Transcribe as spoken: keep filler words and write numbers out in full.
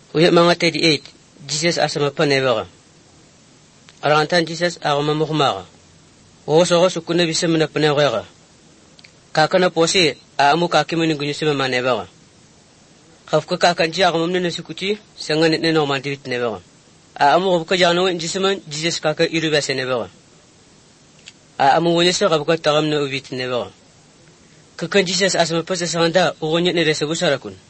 Uya mga thirty-eight, Jesus asama pa nebaga. Arantan Jesus agama mukmaga. Oso oso kuna bisema na panewega. Kakana posi aamu kakimuni gunyusima manebaga. Khafka kakanji agama mnena sikuti sangane ne no mantivit nebaga. Aamu khafka jano jisima Jesus kaka irubase nebaga. Aamu wonyesa khafka tagamna ubit nebaga. Kakan Jesus asama pa sa sanda ugonye ne resebu sarakun.